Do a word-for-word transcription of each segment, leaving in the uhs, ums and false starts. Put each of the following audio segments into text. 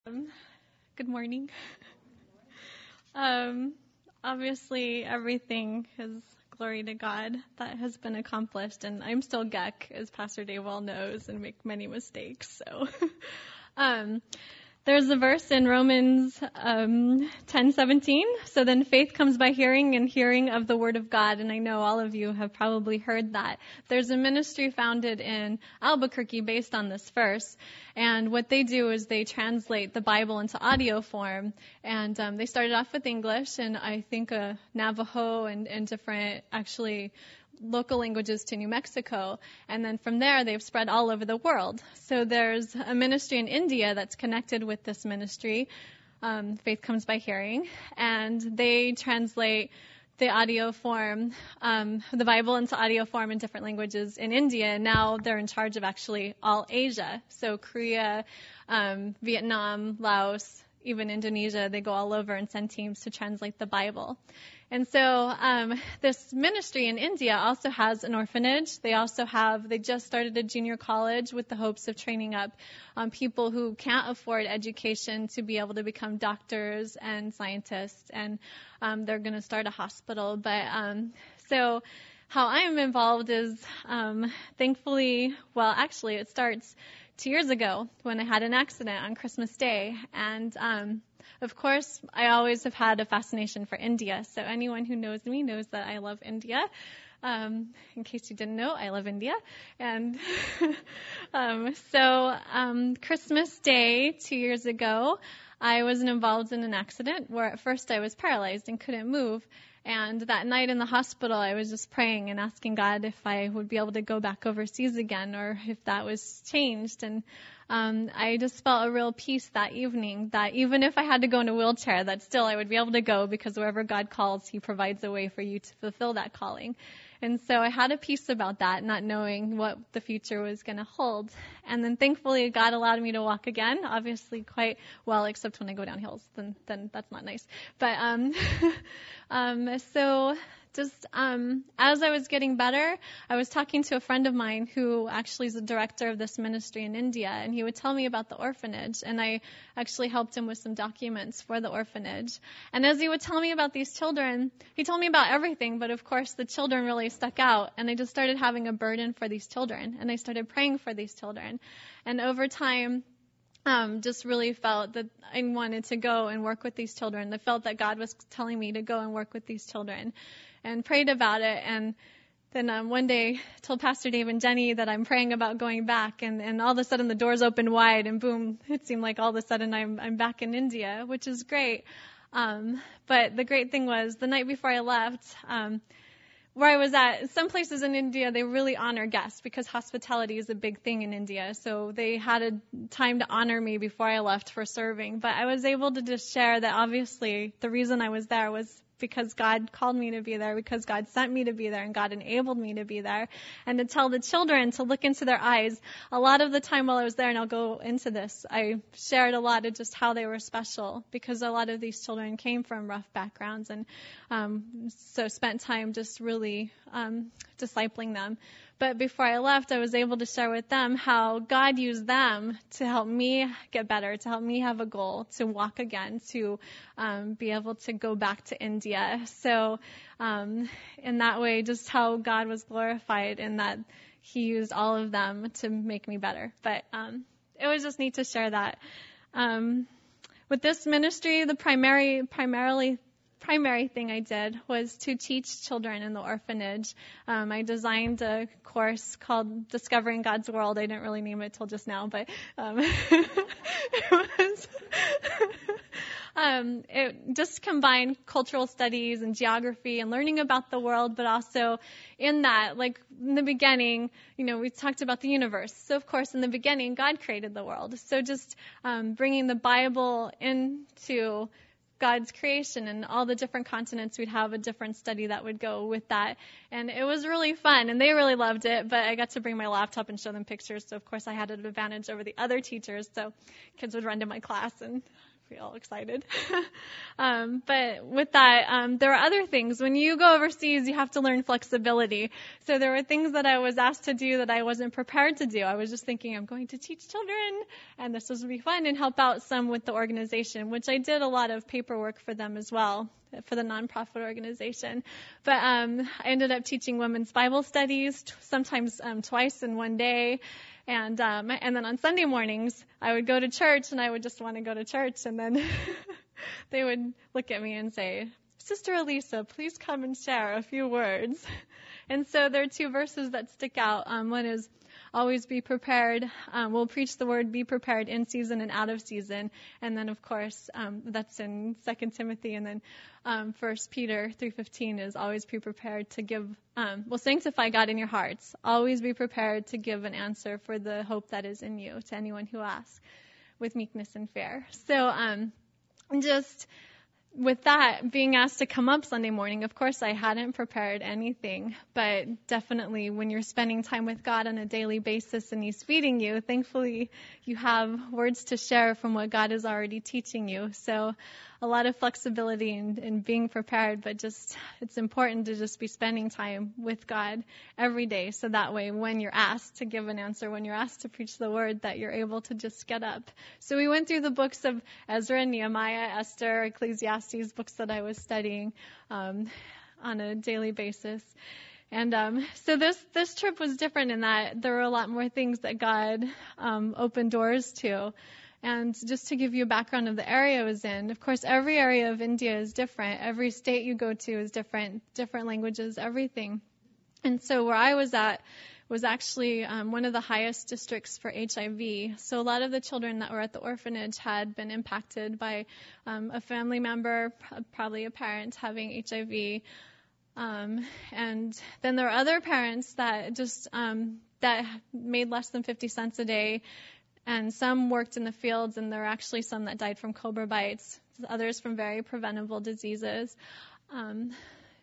Um, Good morning. Um, Obviously, everything is glory to God that has been accomplished, and I'm still Geck, as Pastor Dave well knows, and make many mistakes. So, um, there's a verse in Romans um, ten seventeen. So then faith comes by hearing, and hearing of the word of God. And I know all of you have probably heard that. There's a ministry founded in Albuquerque based on this verse. And what they do is they translate the Bible into audio form. And um, they started off with English, and I think uh, Navajo and, and different, actually, local languages to New Mexico, and then from there they've spread all over the world. So there's a ministry in India that's connected with this ministry, um, Faith Comes by Hearing, and they translate the audio form, um, the Bible into audio form in different languages in India, and now they're in charge of actually all Asia, so Korea, um, Vietnam, Laos, even Indonesia. They go all over and send teams to translate the Bible. And so um, this ministry in India also has an orphanage. They also have, they just started a junior college with the hopes of training up um, people who can't afford education to be able to become doctors and scientists. And um, they're going to start a hospital. But um, so how I am involved is um, thankfully, well, actually, it starts two years ago when I had an accident on Christmas Day. And um, of course, I always have had a fascination for India. So anyone who knows me knows that I love India. Um, in case you didn't know, I love India. And um, so um, Christmas Day two years ago, I was involved in an accident where at first I was paralyzed and couldn't move. And that night in the hospital, I was just praying and asking God if I would be able to go back overseas again or if that was changed. And um, I just felt a real peace that evening that even if I had to go in a wheelchair, that still I would be able to go because wherever God calls, He provides a way for you to fulfill that calling. And so I had a peace about that, not knowing what the future was going to hold. And then thankfully, God allowed me to walk again, obviously quite well, except when I go down hills, then, then that's not nice. But, um, um, so just, um, as I was getting better, I was talking to a friend of mine who actually is the director of this ministry in India, and he would tell me about the orphanage, and I actually helped him with some documents for the orphanage. And as he would tell me about these children, he told me about everything, but of course the children really stuck out, and I just started having a burden for these children, and I started praying for these children. And over time, Um, just really felt that I wanted to go and work with these children. I felt that God was telling me to go and work with these children, and prayed about it. And then um, one day told Pastor Dave and Jenny that I'm praying about going back, and, and all of a sudden the doors opened wide, and boom, it seemed like all of a sudden I'm I'm back in India, which is great. Um, but the great thing was the night before I left, um, where I was at, some places in India, they really honor guests because hospitality is a big thing in India. So they had a time to honor me before I left for serving. But I was able to just share that obviously the reason I was there was because God called me to be there, because God sent me to be there, and God enabled me to be there. And to tell the children to look into their eyes. A lot of the time while I was there, and I'll go into this, I shared a lot of just how they were special, because a lot of these children came from rough backgrounds, and um, so spent time just really um, discipling them. But before I left, I was able to share with them how God used them to help me get better, to help me have a goal, to walk again, to um, be able to go back to India. So um, in that way, just how God was glorified in that He used all of them to make me better. But um, it was just neat to share that. Um, with this ministry, the primary, primarily primary thing I did was to teach children in the orphanage. Um, I designed a course called Discovering God's World. I didn't really name it till just now, but um, it was um, it just combined cultural studies and geography and learning about the world, but also in that, like in the beginning, you know, we talked about the universe. So of course, in the beginning, God created the world. So just um, bringing the Bible into God's creation and all the different continents, we'd have a different study that would go with that. And it was really fun, and they really loved it, but I got to bring my laptop and show them pictures, so of course I had an advantage over the other teachers, so kids would run to my class and feel excited. um, but with that, um, there are other things. When you go overseas, you have to learn flexibility. So there were things that I was asked to do that I wasn't prepared to do. I was just thinking, I'm going to teach children, and this will be fun, and help out some with the organization, which I did a lot of paperwork for them as well, for the nonprofit organization. But um, I ended up teaching women's Bible studies, t- sometimes um, twice in one day. And um, and then on Sunday mornings, I would go to church, and I would just want to go to church. And then they would look at me and say, Sister Elisa, please come and share a few words. And so there are two verses that stick out. Um, one is, always be prepared. Um, we'll preach the word, be prepared in season and out of season. And then, of course, um, that's in Second Timothy. And then um, First Peter three fifteen is always be prepared to give, um, well, sanctify God in your hearts. Always be prepared to give an answer for the hope that is in you to anyone who asks with meekness and fear. So um, just with that, being asked to come up Sunday morning, of course, I hadn't prepared anything, but definitely when you're spending time with God on a daily basis and He's feeding you, thankfully you have words to share from what God is already teaching you. So a lot of flexibility in, in being prepared, but just it's important to just be spending time with God every day, so that way when you're asked to give an answer, when you're asked to preach the word, that you're able to just get up. So we went through the books of Ezra and Nehemiah, Esther, Ecclesiastes, books that I was studying um, on a daily basis. And um, so this this trip was different in that there were a lot more things that God um, opened doors to. And just to give you a background of the area I was in, of course, every area of India is different. Every state you go to is different, different languages, everything. And so where I was at was actually um, one of the highest districts for H I V. So a lot of the children that were at the orphanage had been impacted by um, a family member, probably a parent, having H I V. Um, and then there were other parents that just um, that made less than fifty cents a day. And some worked in the fields, and there were actually some that died from cobra bites, others from very preventable diseases. Um,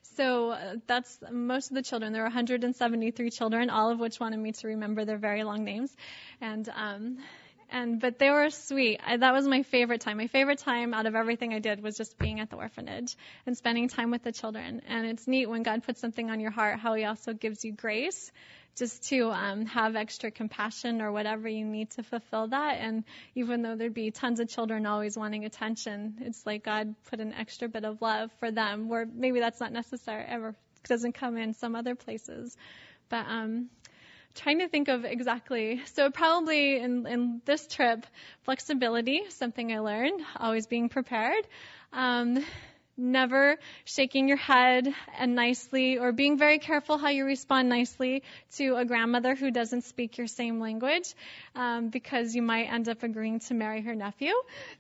so uh, that's most of the children. There were one hundred seventy-three children, all of which wanted me to remember their very long names. And um, and but they were sweet. I, that was my favorite time. My favorite time out of everything I did was just being at the orphanage and spending time with the children. And it's neat when God puts something on your heart, how He also gives you grace just to um, have extra compassion or whatever you need to fulfill that. And even though there'd be tons of children always wanting attention, it's like God put an extra bit of love for them, where maybe that's not necessary, ever doesn't come in some other places. But um, trying to think of exactly, so probably in, in this trip, flexibility, something I learned, always being prepared. Um, Never shaking your head and nicely, or being very careful how you respond nicely to a grandmother who doesn't speak your same language, um, because you might end up agreeing to marry her nephew.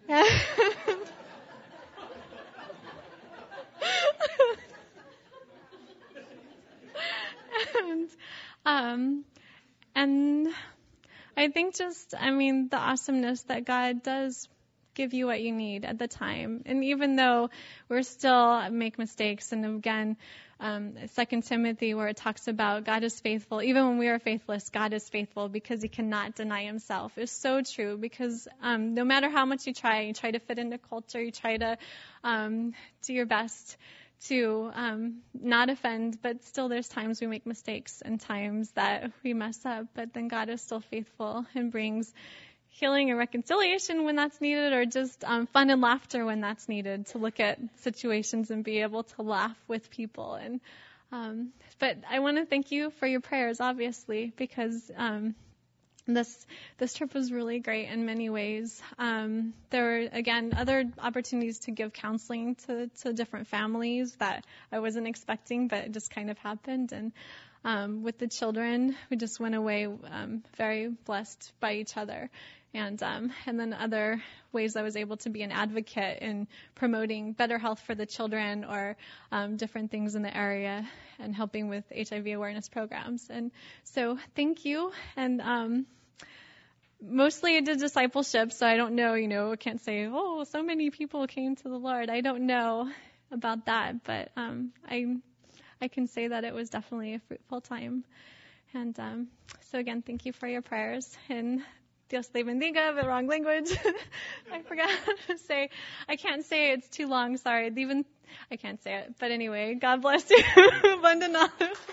and, um, and I think just, I mean, the awesomeness that God does give you what you need at the time. And even though we're still make mistakes, and again, um, Second Timothy, where it talks about God is faithful, even when we are faithless, God is faithful because He cannot deny Himself, is so true. Because um, no matter how much you try, you try to fit into culture, you try to um, do your best to um, not offend, but still there's times we make mistakes and times that we mess up. But then God is still faithful and brings healing and reconciliation when that's needed, or just um, fun and laughter when that's needed, to look at situations and be able to laugh with people. And um, but I want to thank you for your prayers, obviously, because um, this this trip was really great in many ways. Um, there were, again, other opportunities to give counseling to, to different families that I wasn't expecting, but it just kind of happened. And um, with the children, we just went away um, very blessed by each other. And um, and then other ways I was able to be an advocate in promoting better health for the children, or um, different things in the area, and helping with H I V awareness programs. And so thank you. And um, mostly I did discipleship, so I don't know, you know, I can't say, oh, so many people came to the Lord. I don't know about that, but um, I I can say that it was definitely a fruitful time. And um, so again, thank you for your prayers. And Dios te bendiga, but wrong language. I forgot how to say. I can't say it. It's too long. Sorry. Even I can't say it. But anyway, God bless you. Vandanam.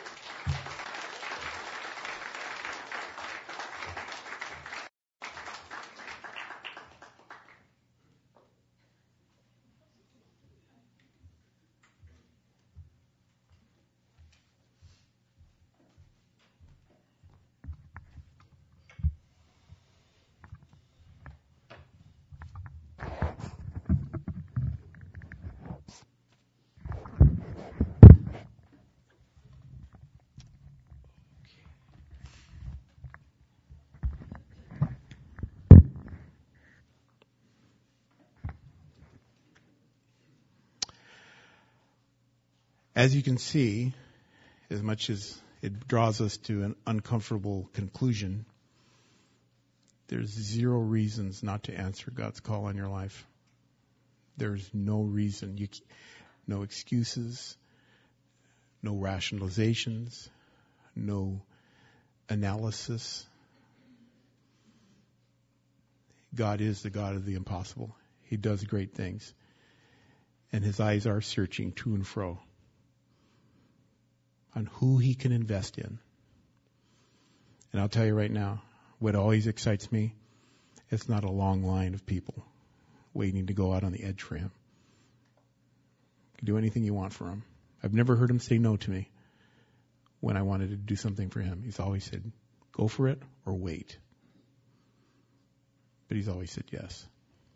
As you can see, as much as it draws us to an uncomfortable conclusion, there's zero reasons not to answer God's call on your life. There's no reason, you, no excuses, no rationalizations, no analysis. God is the God of the impossible. He does great things. And his eyes are searching to and fro on who he can invest in. And I'll tell you right now, what always excites me, it's not a long line of people waiting to go out on the edge for him. You can do anything you want for him. I've never heard him say no to me when I wanted to do something for him. He's always said, go for it or wait. But he's always said yes.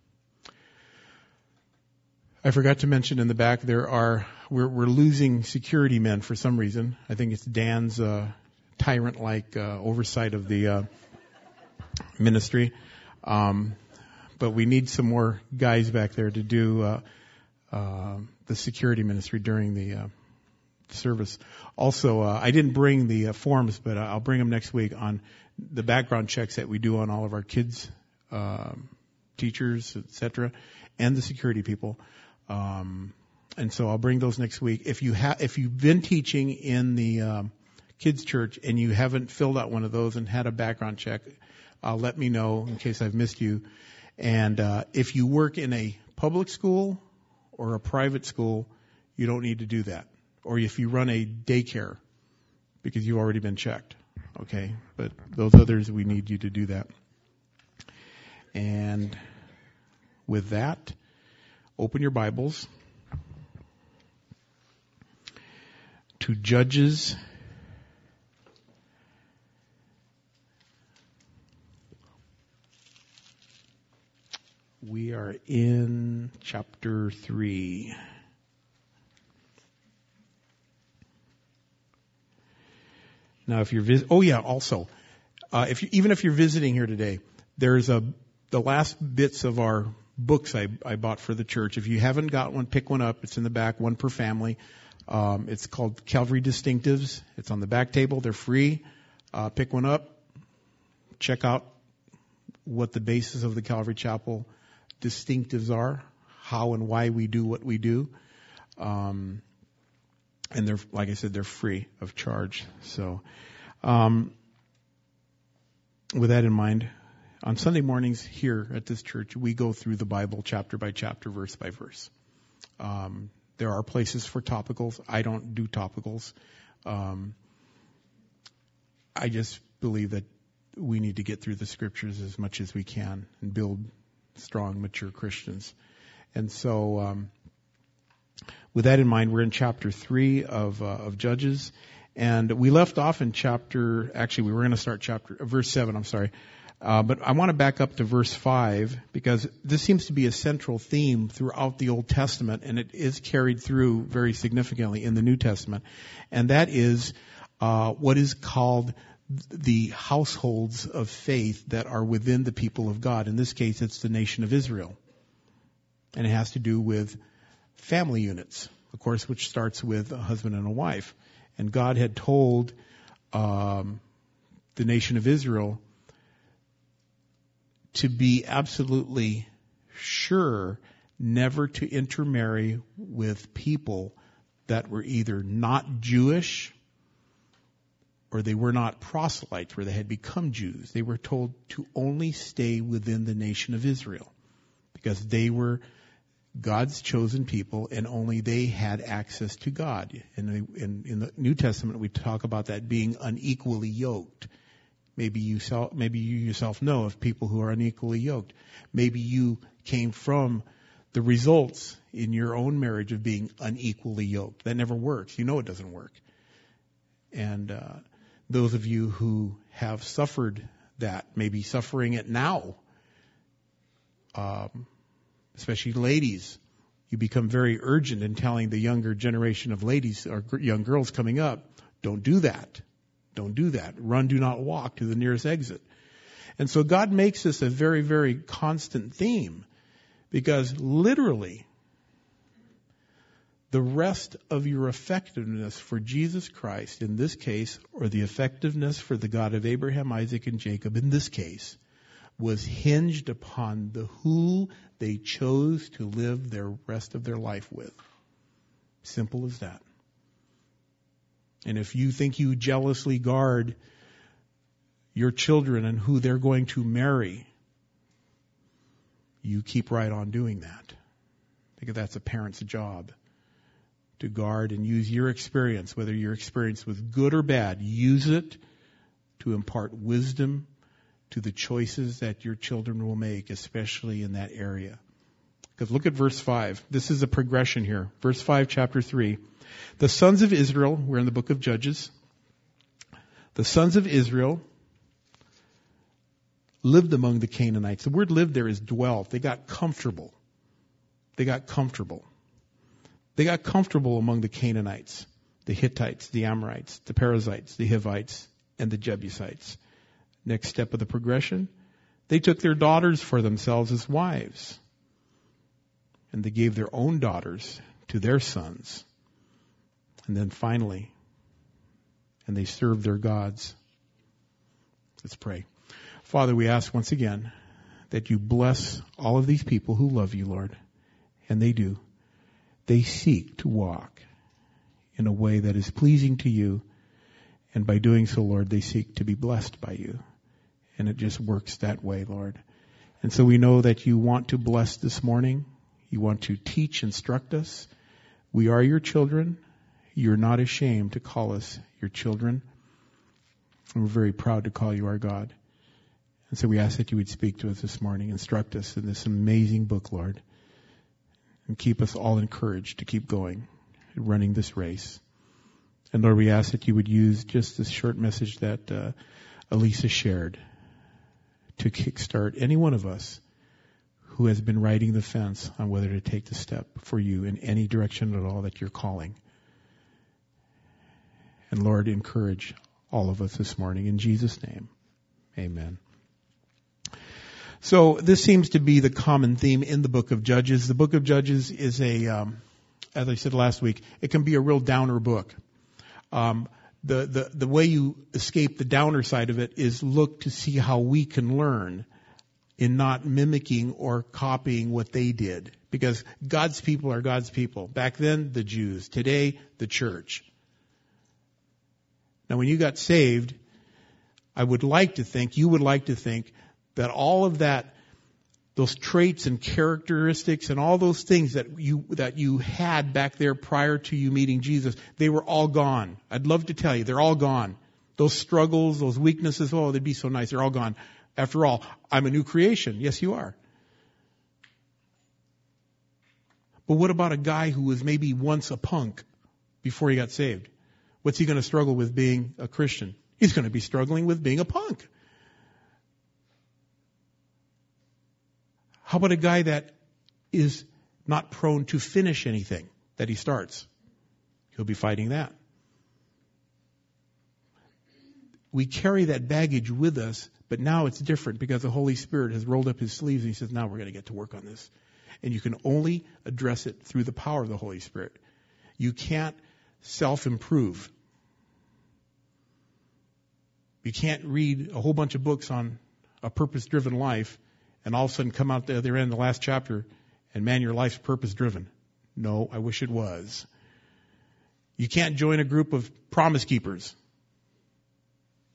I forgot to mention in the back there are we're, we're losing security men for some reason. I think it's Dan's uh, tyrant-like uh, oversight of the uh, ministry, um, but we need some more guys back there to do uh, uh, the security ministry during the uh, service. Also, uh, I didn't bring the uh, forms, but I'll bring them next week on the background checks that we do on all of our kids, uh, teachers, et cetera, and the security people. Um, and so I'll bring those next week. If you have, if you've been teaching in the um, kids church and you haven't filled out one of those and had a background check, uh, let me know in case I've missed you. And uh, if you work in a public school or a private school, you don't need to do that. Or if you run a daycare, because you've already been checked. Okay, but those others, we need you to do that. And with that, open your Bibles to Judges we are in chapter three. Now, if you're vis- oh yeah, also, uh, if you, even if you're visiting here today, there's a the last bits of our books I, I bought for the church. If you haven't got one, pick one up. It's in the back, one per family. Um, it's called Calvary Distinctives. It's on the back table. They're free. Uh, pick one up. Check out what the basis of the Calvary Chapel distinctives are, how and why we do what we do. Um, and they're, like I said, they're free of charge. So, um, with that in mind, on Sunday mornings here at this church, we go through the Bible chapter by chapter, verse by verse. Um, there are places for topicals. I don't do topicals. Um, I just believe that we need to get through the scriptures as much as we can and build strong, mature Christians. And so, um, with that in mind, we're in chapter three of uh, of Judges, and we left off in chapter. Actually, we were going to start chapter uh, verse seven. I'm sorry. Uh, but I want to back up to verse five because this seems to be a central theme throughout the Old Testament, and it is carried through very significantly in the New Testament. And that is uh, what is called the households of faith that are within the people of God. In this case, it's the nation of Israel. And it has to do with family units, of course, which starts with a husband and a wife. And God had told um, the nation of Israel to be absolutely sure never to intermarry with people that were either not Jewish or they were not proselytes where they had become Jews. They were told to only stay within the nation of Israel because they were God's chosen people and only they had access to God. And in, in the New Testament, we talk about that being unequally yoked. Maybe you, self, maybe you yourself know of people who are unequally yoked. Maybe you came from the results in your own marriage of being unequally yoked. That never works. You know it doesn't work. And uh, those of you who have suffered that, maybe suffering it now, um, especially ladies, you become very urgent in telling the younger generation of ladies or young girls coming up, don't do that. Don't do that. Run, do not walk to the nearest exit. And so God makes this a very, very constant theme because literally the rest of your effectiveness for Jesus Christ in this case, or the effectiveness for the God of Abraham, Isaac, and Jacob in this case, was hinged upon the who they chose to live their rest of their life with. Simple as that. And if you think you jealously guard your children and who they're going to marry, you keep right on doing that. I think that's a parent's job, to guard and use your experience, whether your experience was good or bad, use it to impart wisdom to the choices that your children will make, especially in that area. Because look at verse five. This is a progression here. Verse five, chapter three. The sons of Israel, we're in the book of Judges. The sons of Israel lived among the Canaanites. The word lived there is dwelt. They got comfortable. They got comfortable. They got comfortable among the Canaanites, the Hittites, the Amorites, the Perizzites, the Hivites, and the Jebusites. Next step of the progression, they took their daughters for themselves as wives. And they gave their own daughters to their sons. And then finally, and they served their gods. Let's pray. Father, we ask once again that you bless all of these people who love you, Lord. And they do. They seek to walk in a way that is pleasing to you. And by doing so, Lord, they seek to be blessed by you. And it just works that way, Lord. And so we know that you want to bless this morning. You want to teach, instruct us. We are your children. You're not ashamed to call us your children. And we're very proud to call you our God. And so we ask that you would speak to us this morning, instruct us in this amazing book, Lord, and keep us all encouraged to keep going, running this race. And Lord, we ask that you would use just this short message that uh, Elisa shared to kickstart any one of us who has been riding the fence on whether to take the step for you in any direction at all that you're calling. And Lord, encourage all of us this morning. In Jesus' name, amen. So this seems to be the common theme in the book of Judges. The book of Judges is a, um, as I said last week, it can be a real downer book. Um, the, the, the way you escape the downer side of it is look to see how we can learn in not mimicking or copying what they did. Because God's people are God's people. Back then, the Jews. Today, the church. Now, when you got saved, I would like to think, you would like to think, that all of that, those traits and characteristics and all those things that you that you had back there prior to you meeting Jesus, they were all gone. I'd love to tell you, they're all gone. Those struggles, those weaknesses, oh, they'd be so nice. They're all gone. After all, I'm a new creation. Yes, you are. But what about a guy who was maybe once a punk before he got saved? What's he going to struggle with being a Christian? He's going to be struggling with being a punk. How about a guy that is not prone to finish anything that he starts? He'll be fighting that. We carry that baggage with us, but now it's different because the Holy Spirit has rolled up his sleeves and he says, now we're going to get to work on this. And you can only address it through the power of the Holy Spirit. You can't self-improve. You can't read a whole bunch of books on a purpose-driven life and all of a sudden come out the other end, the last chapter, and man, your life's purpose-driven. No, I wish it was. You can't join a group of promise keepers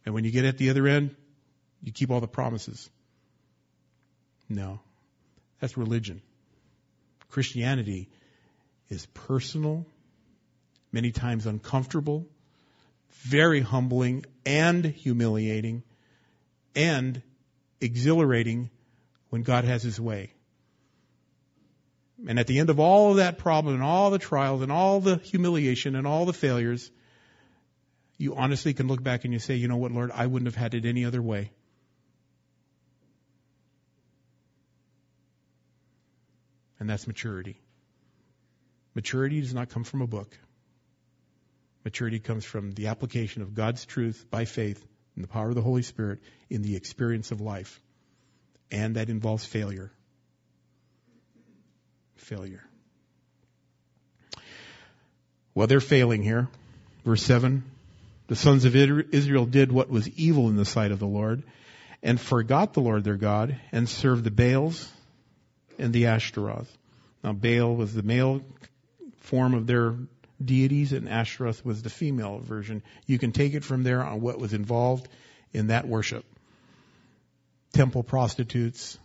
And when you get at the other end, you keep all the promises. No, that's religion. Christianity is personal, many times uncomfortable, very humbling and humiliating, and exhilarating when God has his way. And at the end of all of that problem and all the trials and all the humiliation and all the failures, you honestly can look back and you say, you know what, Lord, I wouldn't have had it any other way. And that's maturity. Maturity does not come from a book. Maturity comes from the application of God's truth by faith and the power of the Holy Spirit in the experience of life. And that involves failure. Failure. Well, they're failing here. Verse seven. The sons of Israel did what was evil in the sight of the Lord and forgot the Lord their God and served the Baals and the Ashtaroth. Now, Baal was the male form of their deities and Ashtaroth was the female version. You can take it from there on what was involved in that worship. Temple prostitutes,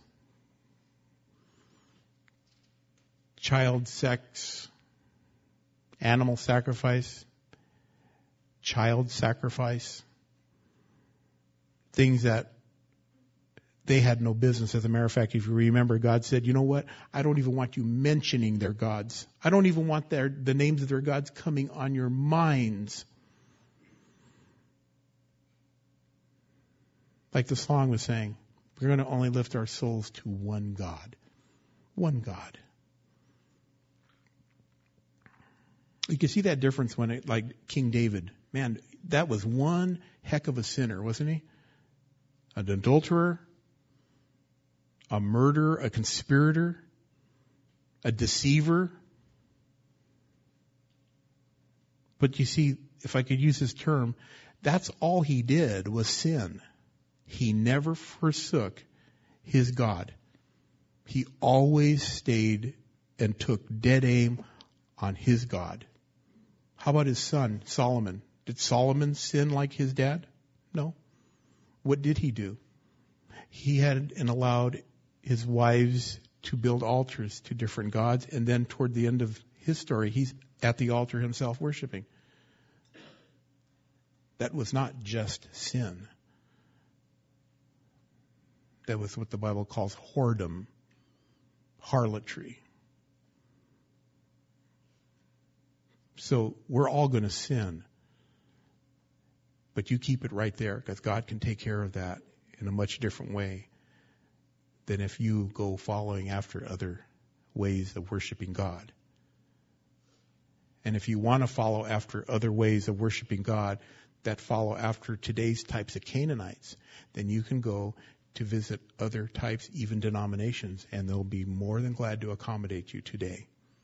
child sex, animal sacrifice, child sacrifice, things that they had no business. As a matter of fact, if you remember, God said, you know what? I don't even want you mentioning their gods. I don't even want their, the names of their gods coming on your minds. Like the song was saying, we're going to only lift our souls to one God. One God. You can see that difference when it, like King David, man, that was one heck of a sinner, wasn't he? An adulterer, a murderer, a conspirator, a deceiver. But you see, if I could use this term, that's all he did was sin. He never forsook his God. He always stayed and took dead aim on his God. How about his son, Solomon? Did Solomon sin like his dad? No. What did he do? He had and allowed his wives to build altars to different gods, and then toward the end of his story, he's at the altar himself worshiping. That was not just sin. That was what the Bible calls whoredom, harlotry. So we're all going to sin. But you keep it right there because God can take care of that in a much different way than if you go following after other ways of worshiping God. And if you want to follow after other ways of worshiping God that follow after today's types of Canaanites, then you can go to visit other types, even denominations, and they'll be more than glad to accommodate you today.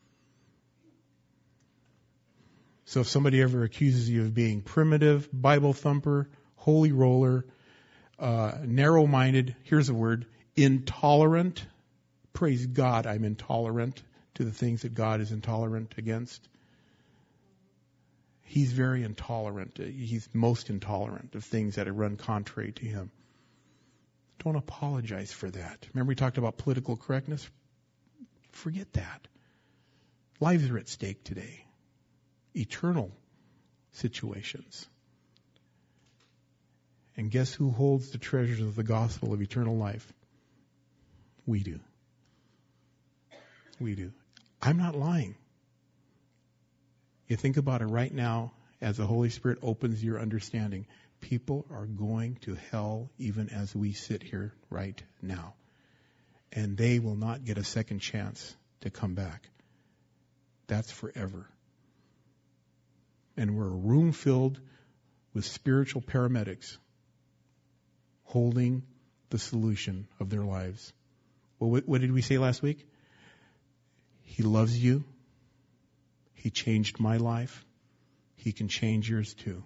So if somebody ever accuses you of being primitive, Bible thumper, holy roller, uh, narrow-minded, here's a word, intolerant, praise God, I'm intolerant to the things that God is intolerant against. He's very intolerant. He's most intolerant of things that run contrary to him. Don't apologize for that. Remember we talked about political correctness? Forget that. Lives are at stake today. Eternal situations. And guess who holds the treasures of the gospel of eternal life? We do. We do. I'm not lying. You think about it right now as the Holy Spirit opens your understanding. People are going to hell even as we sit here right now. And they will not get a second chance to come back. That's forever. And we're a room filled with spiritual paramedics holding the solution of their lives. Well, what, what did we say last week? He loves you. He changed my life. He can change yours too.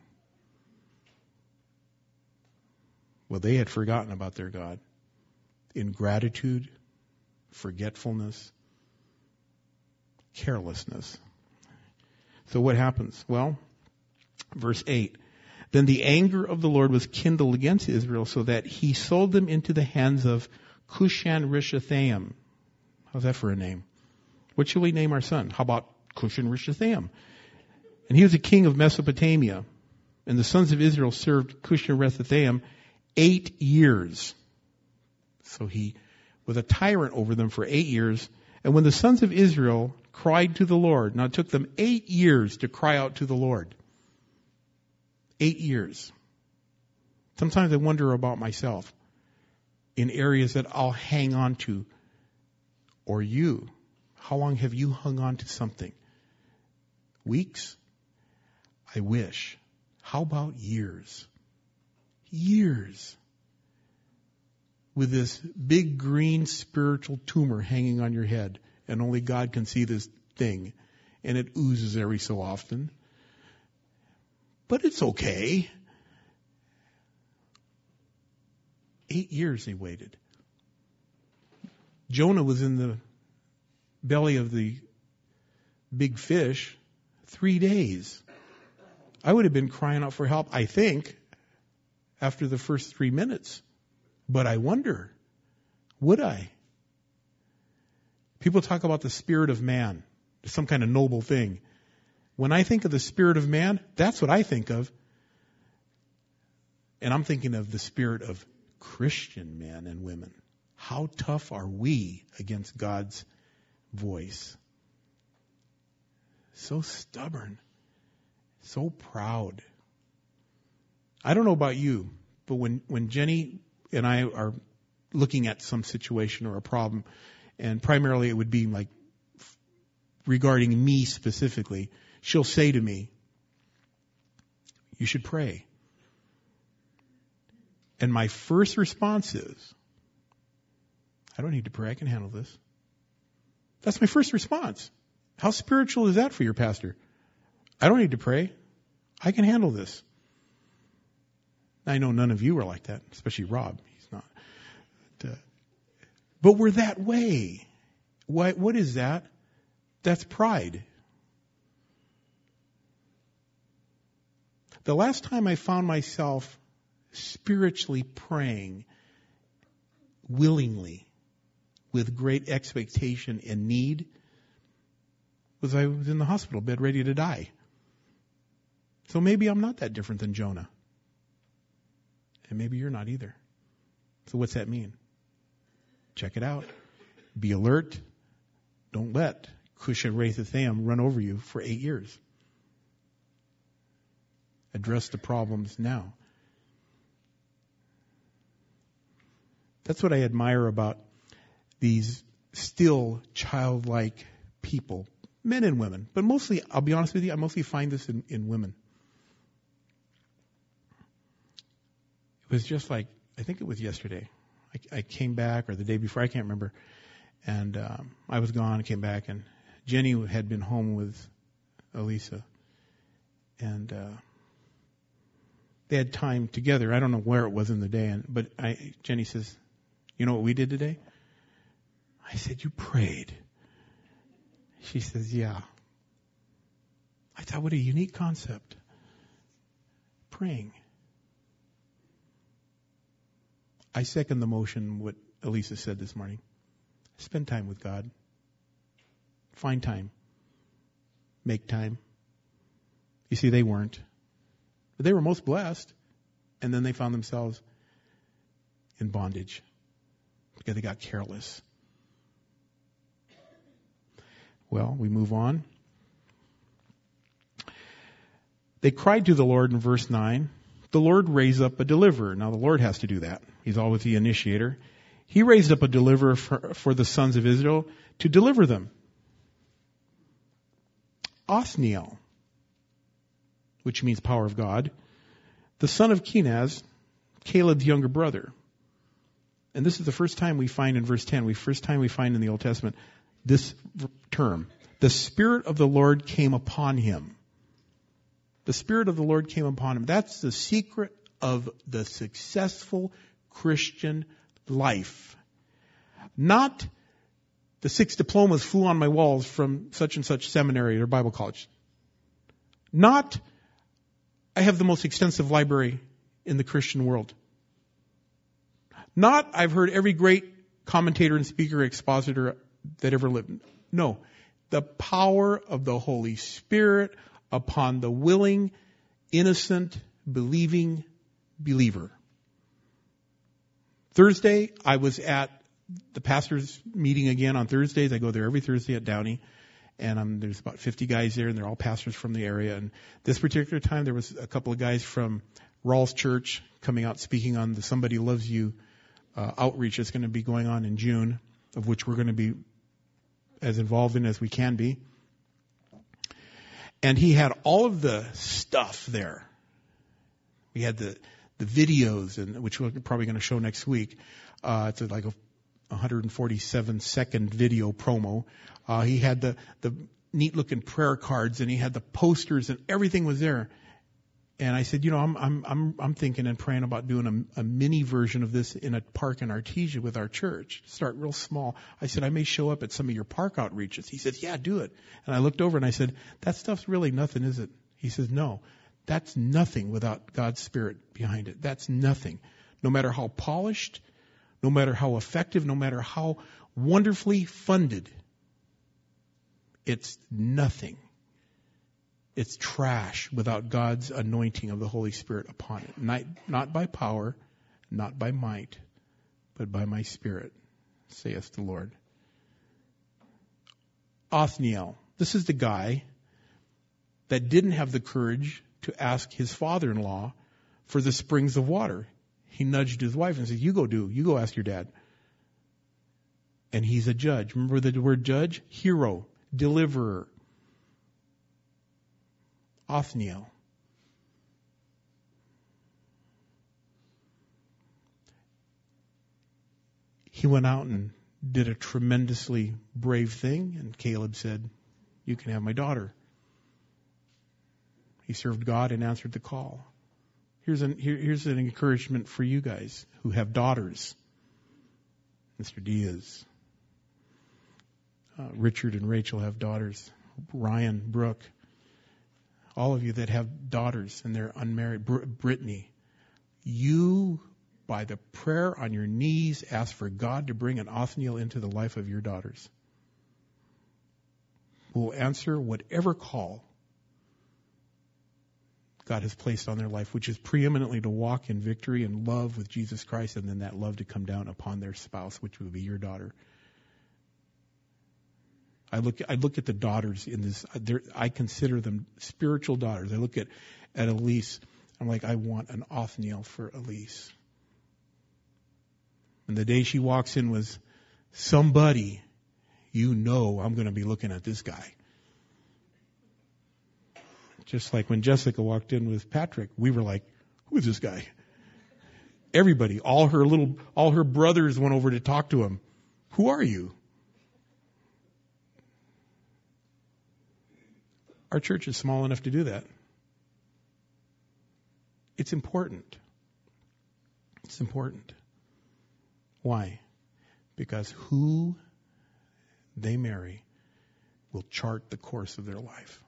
Well, they had forgotten about their God. Ingratitude, forgetfulness, carelessness. So what happens? Well, verse eight. Then the anger of the Lord was kindled against Israel, so that he sold them into the hands of Cushan-Rishathaim. How's that for a name? What shall we name our son? How about Cushan-Rishathaim? And he was a king of Mesopotamia. And the sons of Israel served Cushan-Rishathaim eight years. So he was a tyrant over them for eight years. And when the sons of Israel cried to the Lord, now it took them eight years to cry out to the Lord. Eight years. Sometimes I wonder about myself in areas that I'll hang on to. Or you. How long have you hung on to something? Weeks? I wish. How about years? Years. With this big green spiritual tumor hanging on your head, and only God can see this thing, and it oozes every so often. But it's okay. Eight years he waited. Jonah was in the belly of the big fish three days. I would have been crying out for help, I think, after the first three minutes. But I wonder, would I? People talk about the spirit of man, some kind of noble thing. When I think of the spirit of man, that's what I think of. And I'm thinking of the spirit of Christian men and women. How tough are we against God's voice? So stubborn. So proud. I don't know about you, but when, when Jenny and I are looking at some situation or a problem, and primarily it would be like regarding me specifically, she'll say to me, you should pray. And my first response is, I don't need to pray, I can handle this. That's my first response. How spiritual is that for your pastor? I don't need to pray, I can handle this. I know none of you are like that, especially Rob. He's not. But, uh, but we're that way. What, what is that? That's pride. The last time I found myself spiritually praying willingly with great expectation and need was I was in the hospital bed ready to die. So maybe I'm not that different than Jonah. And maybe you're not either. So what's that mean? Check it out. Be alert. Don't let Cushan-Rishathaim run over you for eight years. Address the problems now. That's what I admire about these still childlike people, men and women. But mostly, I'll be honest with you, I mostly find this in, in women. It was just like, I think it was yesterday. I, I came back, or the day before, I can't remember. And um, I was gone, I came back, and Jenny had been home with Elisa. And uh, they had time together. I don't know where it was in the day, and, but I, Jenny says, you know what we did today? I said, you prayed. She says, yeah. I thought, what a unique concept. Praying. I second the motion, what Elisa said this morning. Spend time with God. Find time. Make time. You see, they weren't. But they were most blessed. And then they found themselves in bondage because they got careless. Well, we move on. They cried to the Lord in verse nine. The Lord raised up a deliverer. Now the Lord has to do that. He's always the initiator. He raised up a deliverer for, for the sons of Israel to deliver them. Othniel, which means power of God, the son of Kenaz, Caleb's younger brother. And this is the first time we find in verse ten, we first time we find in the Old Testament this term. The Spirit of the Lord came upon him. The Spirit of the Lord came upon him. That's the secret of the successful Christian life. Not the six diplomas flew on my walls from such and such seminary or Bible college. Not I have the most extensive library in the Christian world. Not, I've heard every great commentator and speaker, expositor that ever lived. No. The power of the Holy Spirit upon the willing, innocent, believing believer. Thursday, I was at the pastor's meeting again on Thursdays. I go there every Thursday at Downey. And um, there's about fifty guys there, and they're all pastors from the area. And this particular time, there was a couple of guys from Rawls Church coming out speaking on the Somebody Loves You uh, outreach that's going to be going on in June, of which we're going to be as involved in as we can be. And he had all of the stuff there. We had the the videos, and which we're probably going to show next week. Uh, it's like a one hundred forty-seven second video promo. Uh, he had the, the neat looking prayer cards, and he had the posters, and everything was there. And I said, you know, I'm I'm I'm I'm thinking and praying about doing a, a mini version of this in a park in Artesia with our church. Start real small. I said, I may show up at some of your park outreaches. He said, yeah, do it. And I looked over and I said, that stuff's really nothing, is it? He says, no, that's nothing without God's Spirit behind it. That's nothing. No matter how polished, no matter how effective, no matter how wonderfully funded, it's nothing. It's trash without God's anointing of the Holy Spirit upon it. Not, not by power, not by might, but by my Spirit, saith the Lord. Othniel. This is the guy that didn't have the courage to ask his father-in-law for the springs of water. He nudged his wife and said, you go do, you go ask your dad. And he's a judge. Remember the word judge? Hero, deliverer. Othniel. He went out and did a tremendously brave thing, and Caleb said, you can have my daughter. He served God and answered the call. Here's an, here, here's an encouragement for you guys who have daughters. Mister Diaz. Uh, Richard and Rachel have daughters. Ryan, Brooke. All of you that have daughters and they're unmarried. Br- Brittany. You, by the prayer on your knees, ask for God to bring an Othniel into the life of your daughters. Who will answer whatever call God has placed on their life, which is preeminently to walk in victory and love with Jesus Christ, and then that love to come down upon their spouse, which would be your daughter. I look, I look at the daughters in this, I consider them spiritual daughters. I look at, at Elise, I'm like, I want an Othniel for Elise. And the day she walks in was somebody, you know I'm going to be looking at this guy. Just like when Jessica walked in with Patrick, we were like, who is this guy? Everybody, all her little, all her brothers went over to talk to him. Who are you? Our church is small enough to do that. It's important. It's important. Why? Because who they marry will chart the course of their life.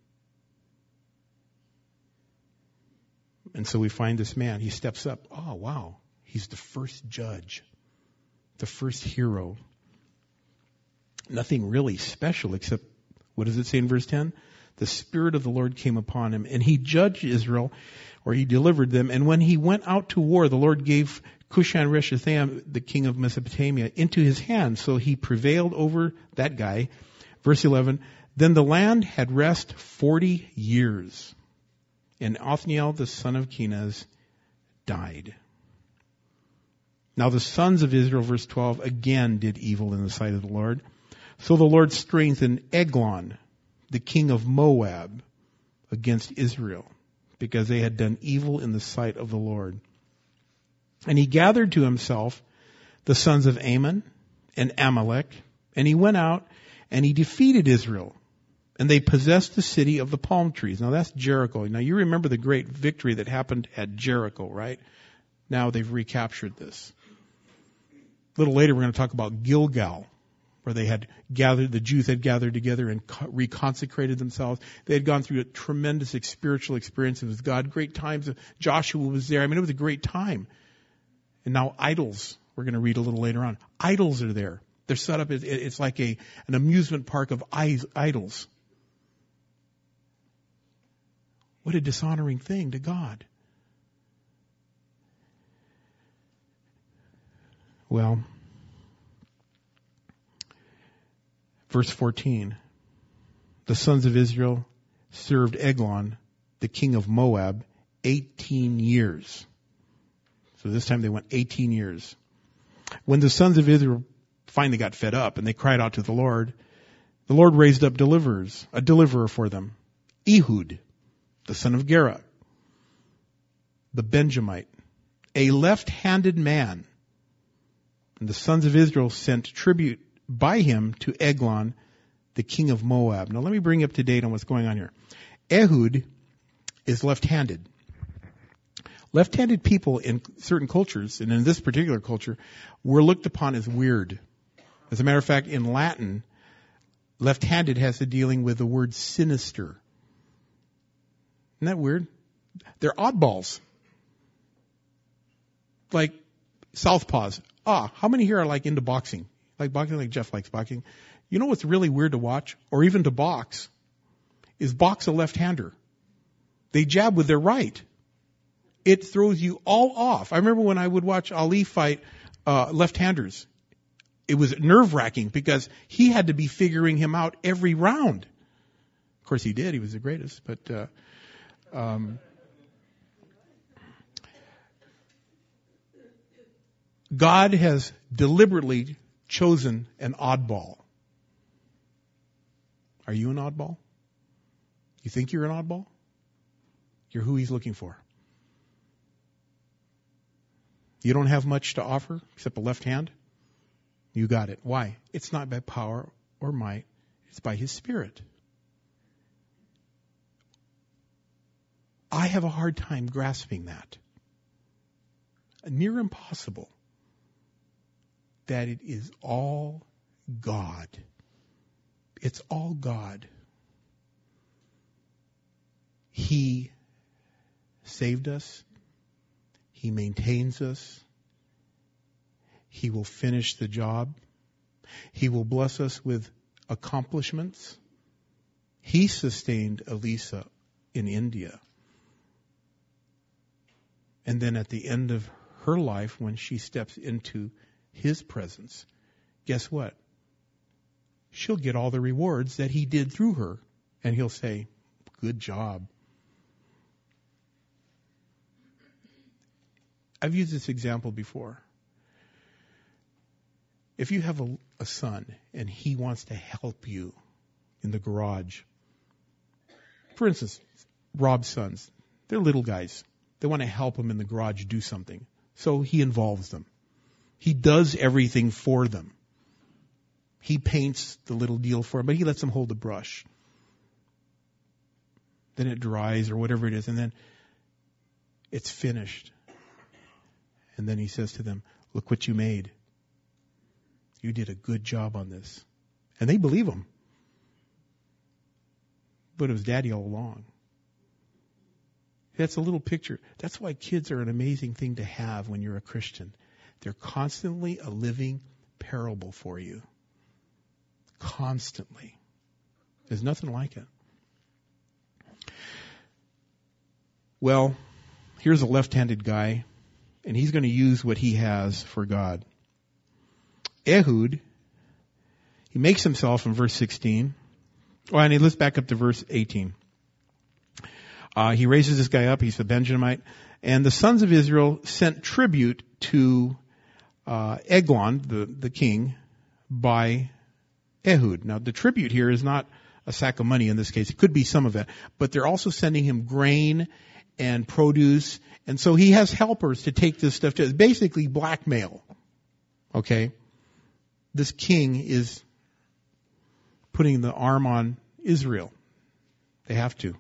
And so we find this man. He steps up. Oh, wow. He's the first judge. The first hero. Nothing really special except, what does it say in verse ten? The Spirit of the Lord came upon him, and he judged Israel, or he delivered them. And when he went out to war, the Lord gave Cushan-Rishathaim, the king of Mesopotamia, into his hand. So he prevailed over that guy. Verse eleven, then the land had rest forty years. And Othniel, the son of Kenaz, died. Now the sons of Israel, verse twelve, again did evil in the sight of the Lord. So the Lord strengthened Eglon, the king of Moab, against Israel, because they had done evil in the sight of the Lord. And he gathered to himself the sons of Ammon and Amalek, and he went out and he defeated Israel. And they possessed the city of the palm trees. Now that's Jericho. Now you remember the great victory that happened at Jericho, right? Now they've recaptured this. A little later we're going to talk about Gilgal, where they had gathered, the Jews had gathered together and reconsecrated themselves. They had gone through a tremendous spiritual experience with God, great times. Joshua was there. I mean, it was a great time. And now idols, we're going to read a little later on. Idols are there. They're set up, it's like a an amusement park of idols. What a dishonoring thing to God. Well, verse fourteen, the sons of Israel served Eglon, the king of Moab, eighteen years. So this time they went eighteen years. When the sons of Israel finally got fed up and they cried out to the Lord, the Lord raised up deliverers, a deliverer for them, Ehud, the son of Gera, the Benjamite, a left-handed man. And the sons of Israel sent tribute by him to Eglon, the king of Moab. Now let me bring you up to date on what's going on here. Ehud is left-handed. Left-handed people in certain cultures, and in this particular culture, were looked upon as weird. As a matter of fact, in Latin, left-handed has to dealing with the word sinister. Isn't that weird? They're oddballs. Like southpaws. Ah, how many here are like into boxing? Like boxing, like Jeff likes boxing. You know what's really weird to watch, or even to box, is box a left-hander. They jab with their right. It throws you all off. I remember when I would watch Ali fight uh, left-handers. It was nerve-wracking because he had to be figuring him out every round. Of course he did. He was the greatest. But uh, um, God has deliberately chosen an oddball. Are you an oddball? You think you're an oddball? You're who he's looking for. You don't have much to offer except a left hand? You got it. Why? It's not by power or might. It's by his Spirit. I have a hard time grasping that. Near impossible. That it is all God. It's all God. He saved us. He maintains us. He will finish the job. He will bless us with accomplishments. He sustained Elisa in India. And then at the end of her life, when she steps into his presence, guess what? She'll get all the rewards that he did through her. And he'll say, good job. I've used this example before. If you have a, a son and he wants to help you in the garage, for instance, Rob's sons, they're little guys. They want to help him in the garage do something. So he involves them. He does everything for them. He paints the little deal for them, but he lets them hold the brush. Then it dries or whatever it is, and then it's finished. And then he says to them, look what you made. You did a good job on this. And they believe him. But it was Daddy all along. That's a little picture. That's why kids are an amazing thing to have when you're a Christian. They're constantly a living parable for you. Constantly. There's nothing like it. Well, here's a left-handed guy, and he's going to use what he has for God. Ehud, he makes himself in verse sixteen. Oh, and let's back up to verse eighteen. Uh, he raises this guy up. He's a Benjamite. And the sons of Israel sent tribute to uh, Eglon, the, the king, by Ehud. Now, the tribute here is not a sack of money in this case. It could be some of it. But they're also sending him grain and produce. And so he has helpers to take this stuff to. It's basically blackmail. Okay? This king is putting the arm on Israel. They have to.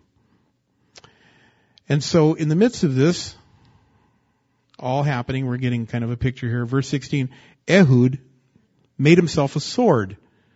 And so in the midst of this, all happening, we're getting kind of a picture here. Verse sixteen, Ehud made himself a sword.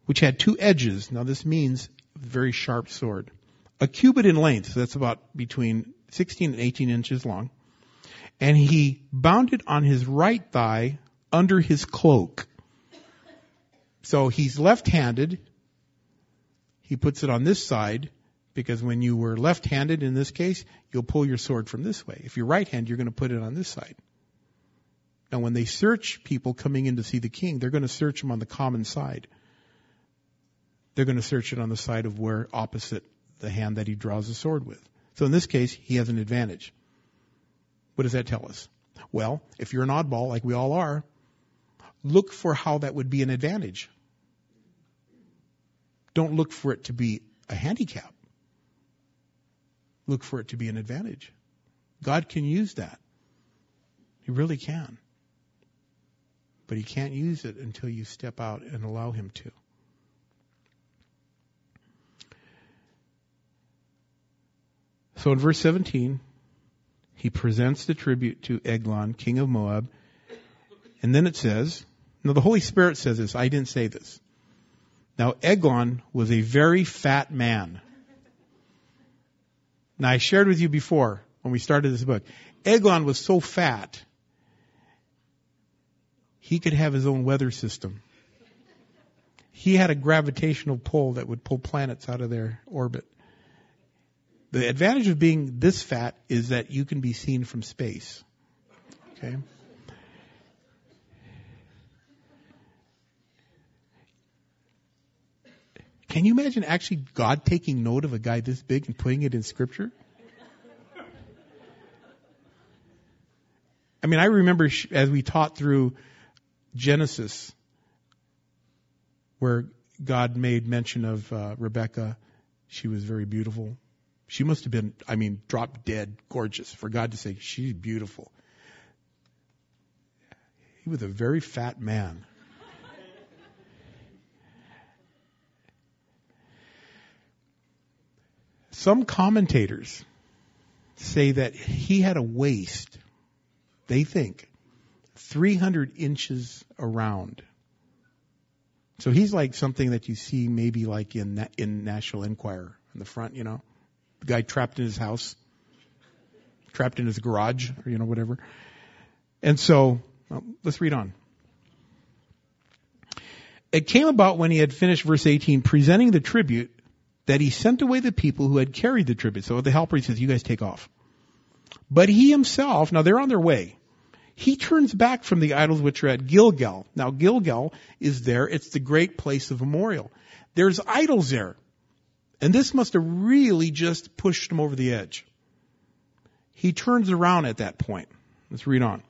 which had two edges. Now this means a very sharp sword. A cubit in length, so that's about between sixteen and eighteen inches long. And he bound it on his right thigh under his cloak. So he's left-handed. He puts it on this side, because when you were left-handed in this case, you'll pull your sword from this way. If you're right-handed, you're going to put it on this side. Now when they search people coming in to see the king, they're going to search them on the common side. They're going to search it on the side of where opposite the hand that he draws the sword with. So in this case, he has an advantage. What does that tell us? Well, if you're an oddball, like we all are, look for how that would be an advantage. Don't look for it to be a handicap. Look for it to be an advantage. God can use that. He really can. But he can't use it until you step out and allow him to. So in verse seventeen, he presents the tribute to Eglon, king of Moab. And then it says, now the Holy Spirit says this, I didn't say this. Now Eglon was a very fat man. Now I shared with you before, when we started this book, Eglon was so fat, he could have his own weather system. He had a gravitational pull that would pull planets out of their orbit. The advantage of being this fat is that you can be seen from space. Okay? Can you imagine actually God taking note of a guy this big and putting it in Scripture? I mean, I remember as we taught through Genesis, where God made mention of uh, Rebecca. She was very beautiful. She must have been, I mean, drop dead gorgeous for God to say, she's beautiful. He was a very fat man. Some commentators say that he had a waist, they think, three hundred inches around. So he's like something that you see maybe like in in National Enquirer in the front, you know. The guy trapped in his house, trapped in his garage, or, you know, whatever. And so, well, let's read on. It came about when he had finished verse eighteen, presenting the tribute, that he sent away the people who had carried the tribute. So the helper, he says, you guys take off. But he himself, now they're on their way. He turns back from the idols which are at Gilgal. Now Gilgal is there. It's the great place of memorial. There's idols there. And this must have really just pushed him over the edge. He turns around at that point. Let's read on.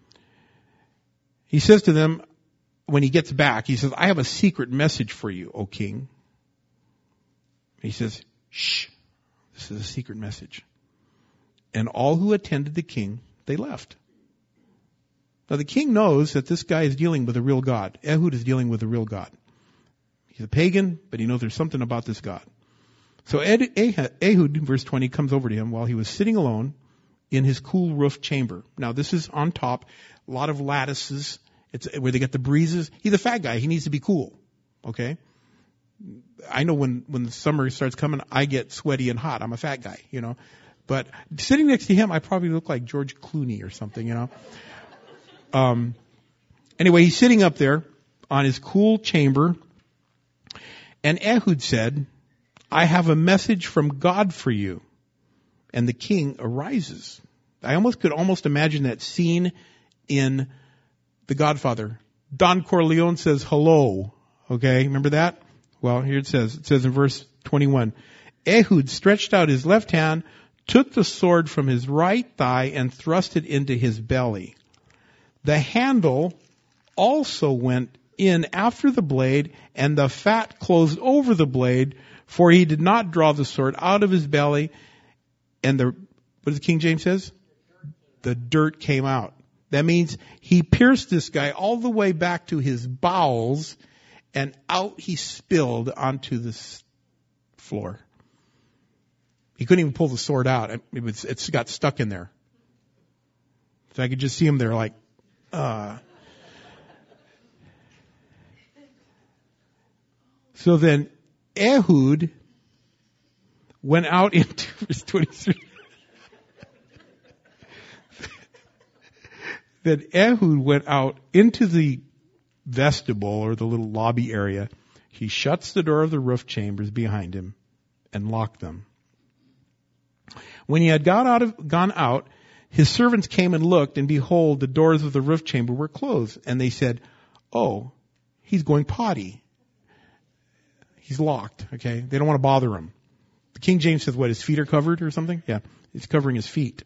He says to them, when he gets back, he says, I have a secret message for you, O king. He says, shh, this is a secret message. And all who attended the king, they left. Now the king knows that this guy is dealing with a real God. Ehud is dealing with a real God. He's a pagan, but he knows there's something about this God. So Ehud, verse twenty, comes over to him while he was sitting alone in his cool roof chamber. Now this is on top, a lot of lattices. It's where they get the breezes. He's a fat guy. He needs to be cool. Okay? I know when, when the summer starts coming, I get sweaty and hot. I'm a fat guy, you know. But sitting next to him, I probably look like George Clooney or something, you know. Um, anyway, he's sitting up there on his cool chamber. And Ehud said, I have a message from God for you. And the king arises. I almost could almost imagine that scene in The Godfather. Don Corleone says, hello. Okay, remember that? Well, here it says, it says in verse twenty-one, Ehud stretched out his left hand, took the sword from his right thigh, and thrust it into his belly. The handle also went in after the blade, and the fat closed over the blade, for he did not draw the sword out of his belly. And the, what does the King James says? The dirt came out. That means he pierced this guy all the way back to his bowels, and out he spilled onto the floor. He couldn't even pull the sword out. It was, it's got stuck in there. So I could just see him there like, uh. So then Ehud went out into, verse twenty-three. Then Ehud went out into the vestibule or the little lobby area. He shuts the door of the roof chambers behind him and locked them. When he had gone out, of, gone out, his servants came and looked, and behold, the doors of the roof chamber were closed. And they said, oh, he's going potty. He's locked, okay? They don't want to bother him. The King James says, what, his feet are covered or something? Yeah, he's covering his feet.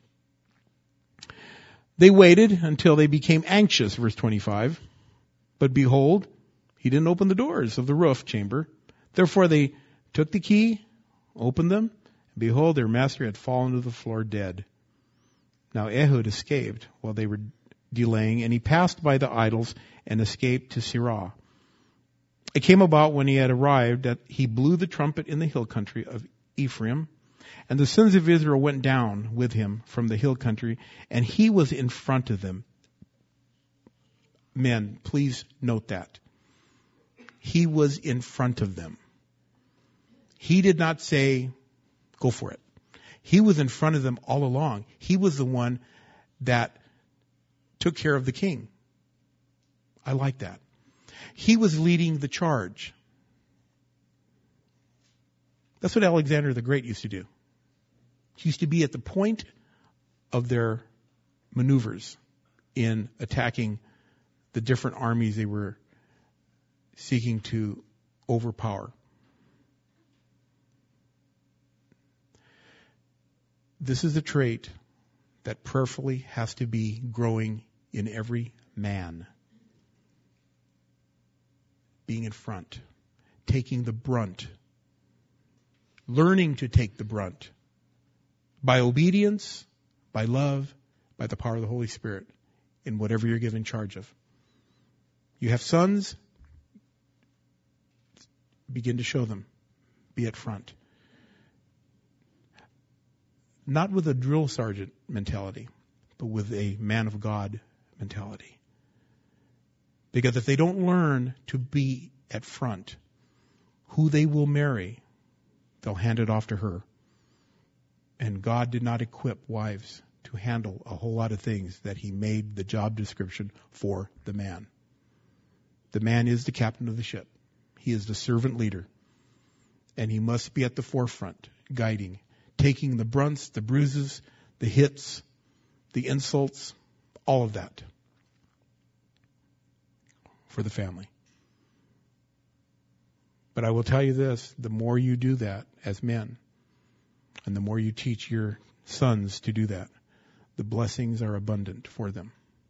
They waited until they became anxious, verse twenty-five. But behold, he didn't open the doors of the roof chamber. Therefore they took the key, opened them, and behold, their master had fallen to the floor dead. Now Ehud escaped while they were delaying, and he passed by the idols and escaped to Sirah. It came about when he had arrived that he blew the trumpet in the hill country of Ephraim, and the sons of Israel went down with him from the hill country, and he was in front of them. Men, please note that. He was in front of them. He did not say, go for it. He was in front of them all along. He was the one that took care of the king. I like that. He was leading the charge. That's what Alexander the Great used to do. He used to be at the point of their maneuvers in attacking the different armies they were seeking to overpower. This is a trait that prayerfully has to be growing in every man. Being in front, taking the brunt, learning to take the brunt by obedience, by love, by the power of the Holy Spirit in whatever you're given charge of. You have sons, begin to show them. Be at front. Not with a drill sergeant mentality, but with a man of God mentality. Because if they don't learn to be at front, who they will marry, they'll hand it off to her. And God did not equip wives to handle a whole lot of things that he made the job description for the man. The man is the captain of the ship. He is the servant leader. And he must be at the forefront, guiding, taking the brunts, the bruises, the hits, the insults, all of that for the family. But I will tell you this, the more you do that as men, and the more you teach your sons to do that, the blessings are abundant for them.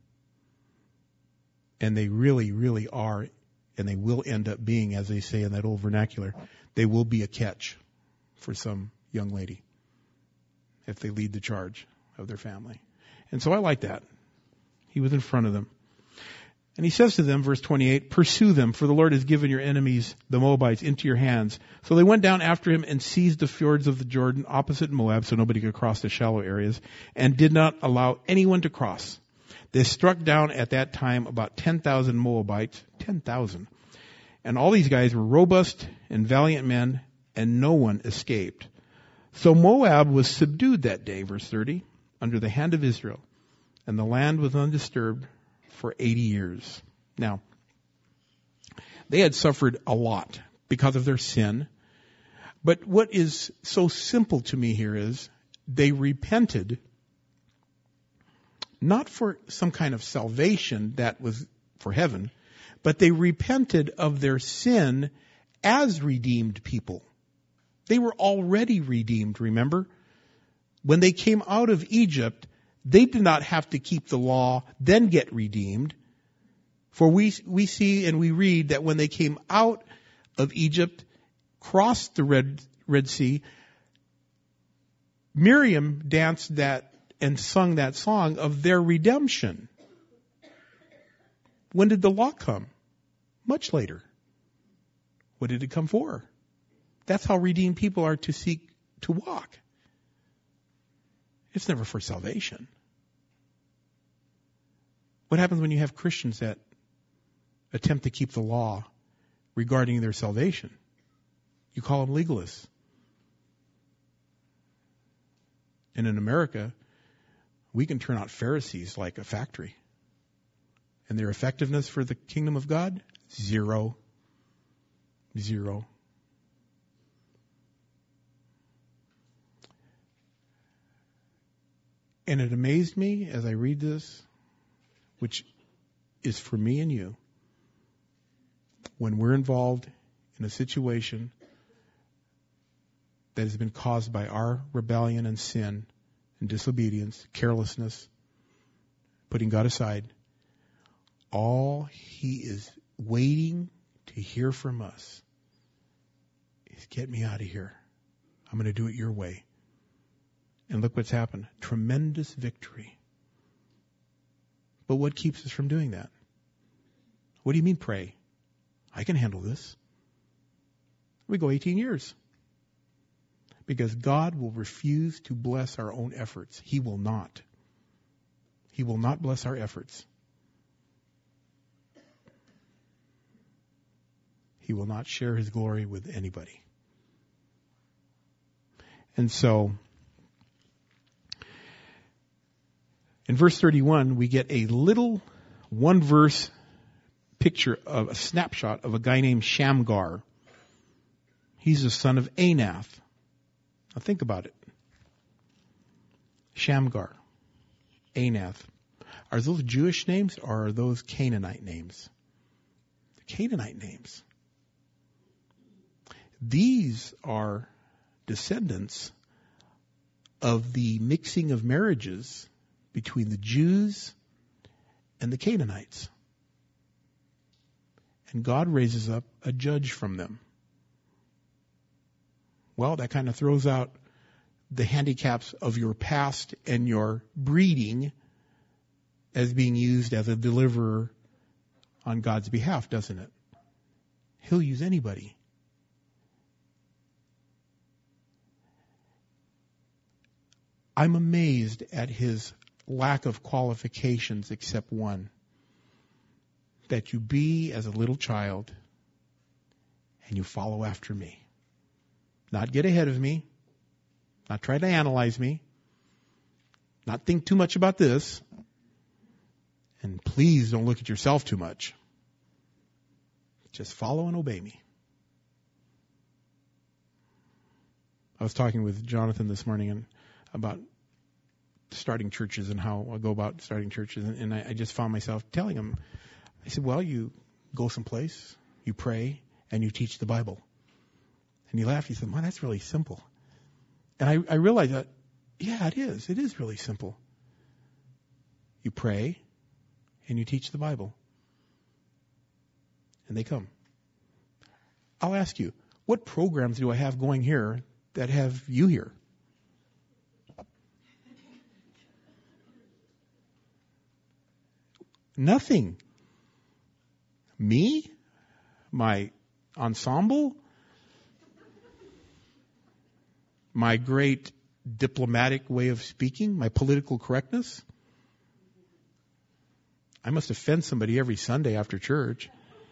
And they really, really are, and they will end up being, as they say in that old vernacular, they will be a catch for some young lady if they lead the charge of their family. And so I like that. He was in front of them. And he says to them, verse twenty-eight, pursue them, for the Lord has given your enemies, the Moabites, into your hands. So they went down after him and seized the fjords of the Jordan opposite Moab, so nobody could cross the shallow areas, and did not allow anyone to cross. They struck down at that time about ten thousand Moabites, ten thousand. And all these guys were robust and valiant men, and no one escaped. So Moab was subdued that day, verse thirty, under the hand of Israel, and the land was undisturbed for eighty years. Now, they had suffered a lot because of their sin. But what is so simple to me here is they repented, not for some kind of salvation that was for heaven, but they repented of their sin as redeemed people. They were already redeemed, remember? When they came out of Egypt, they did not have to keep the law, then get redeemed. For we we see and we read that when they came out of Egypt, crossed the Red, Red Sea, Miriam danced that and sung that song of their redemption. When did the law come? Much later. What did it come for? That's how redeemed people are to seek to walk. It's never for salvation. What happens when you have Christians that attempt to keep the law regarding their salvation. You call them legalists. And in America, we can turn out Pharisees like a factory. And their effectiveness for the kingdom of God? Zero. Zero. And it amazed me as I read this, which is for me and you, when we're involved in a situation that has been caused by our rebellion and sin and disobedience, carelessness, putting God aside, all He is waiting to hear from us is, get me out of here. I'm going to do it your way. And look what's happened. Tremendous victory. But what keeps us from doing that? What do you mean pray? I can handle this. We go eighteen years. Because God will refuse to bless our own efforts. He will not. He will not bless our efforts. He will not share His glory with anybody. And so, in verse thirty-one, we get a little one-verse picture of a snapshot of a guy named Shamgar. He's the son of Anath. Now think about it. Shamgar, Anath. Are those Jewish names or are those Canaanite names? The Canaanite names. These are descendants of the mixing of marriages between the Jews and the Canaanites. And God raises up a judge from them. Well, that kind of throws out the handicaps of your past and your breeding as being used as a deliverer on God's behalf, doesn't it? He'll use anybody. I'm amazed at his lack of qualifications except one. That you be as a little child and you follow after me. Not get ahead of me. Not try to analyze me. Not think too much about this. And please don't look at yourself too much. Just follow and obey me. I was talking with Jonathan this morning and about starting churches and how I go about starting churches. And, and I, I just found myself telling him, I said, well, you go someplace, you pray, and you teach the Bible. And he laughed. He said, man, that's really simple. And I, I realized that, yeah, it is. It is really simple. You pray, and you teach the Bible. And they come. I'll ask you, what programs do I have going here that have you here? Nothing. Me? My ensemble? My great diplomatic way of speaking? My political correctness? I must offend somebody every Sunday after church.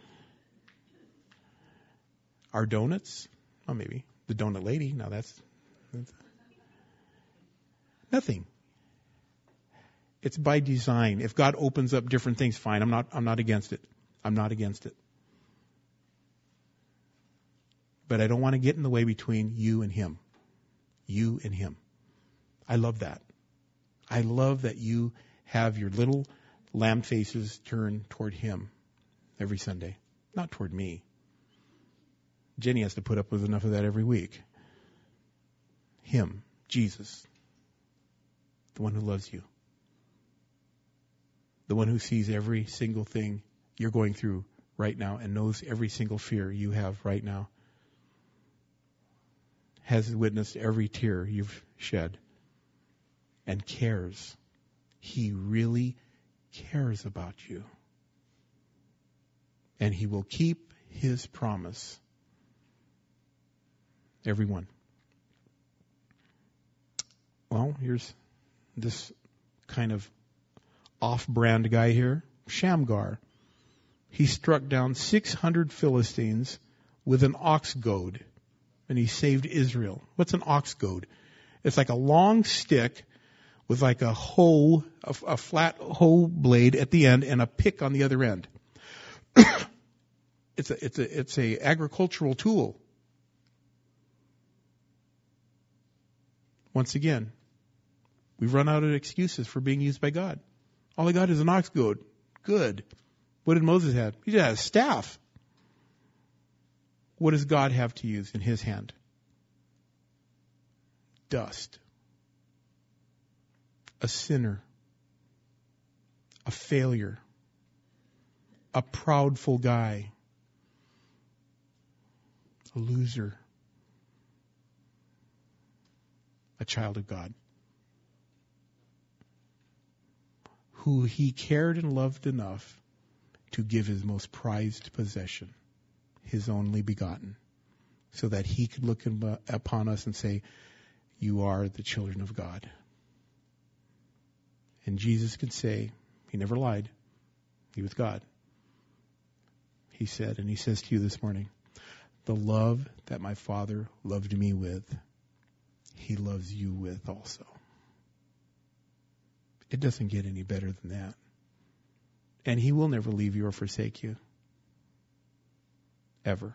Our donuts? Oh, maybe. The donut lady. Now that's, that's nothing. It's by design. If God opens up different things, fine. I'm not, I'm not against it. I'm not against it. But I don't want to get in the way between you and Him. You and Him. I love that. I love that you have your little lamb faces turned toward Him every Sunday, not toward me. Jenny has to put up with enough of that every week. Him, Jesus, the one who loves you. The one who sees every single thing you're going through right now and knows every single fear you have right now. Has witnessed every tear you've shed and cares. He really cares about you. And He will keep His promise. Everyone. Well, here's this kind of off-brand guy here, Shamgar. he struck down six hundred Philistines with an ox goad, and he saved Israel. What's an ox goad? It's like a long stick with like a hoe, a, a flat hoe blade at the end and a pick on the other end. it's a, it's a, it's a agricultural tool. Once again, we've run out of excuses for being used by God. All I got is an ox goad. Good. What did Moses have? He just had a staff. What does God have to use in his hand? Dust. A sinner. A failure. A proudful guy. A loser. A child of God. Who he cared and loved enough to give his most prized possession, his only begotten, so that he could look upon us and say, you are the children of God. And Jesus could say, he never lied, he was God. He said, and he says to you this morning, the love that my Father loved me with, he loves you with also. It doesn't get any better than that. And he will never leave you or forsake you. Ever.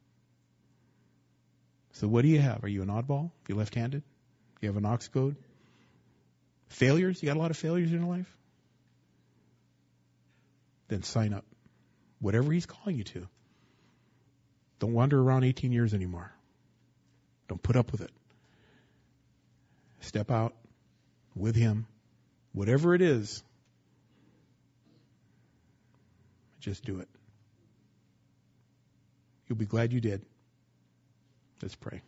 So what do you have? Are you an oddball? Are you left-handed? You have an ox goad? Failures? You got a lot of failures in your life? Then sign up. Whatever he's calling you to. Don't wander around eighteen years anymore. Don't put up with it. Step out with him. Whatever it is, just do it. You'll be glad you did. Let's pray.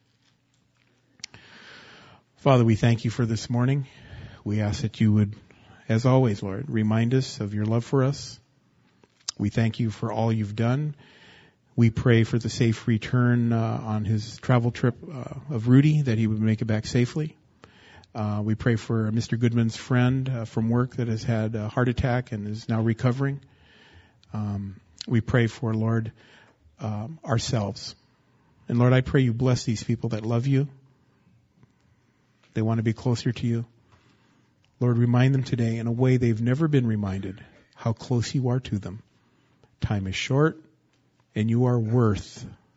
Father, we thank you for this morning. We ask that you would, as always, Lord, remind us of your love for us. We thank you for all you've done. We pray for the safe return uh, on his travel trip uh, of Rudy, that he would make it back safely. Uh, we pray for Mister Goodman's friend uh, from work that has had a heart attack and is now recovering. Um, we pray for, Lord, um, ourselves. And Lord, I pray you bless these people that love you. They want to be closer to you. Lord, remind them today in a way they've never been reminded how close you are to them. Time is short, and you are worth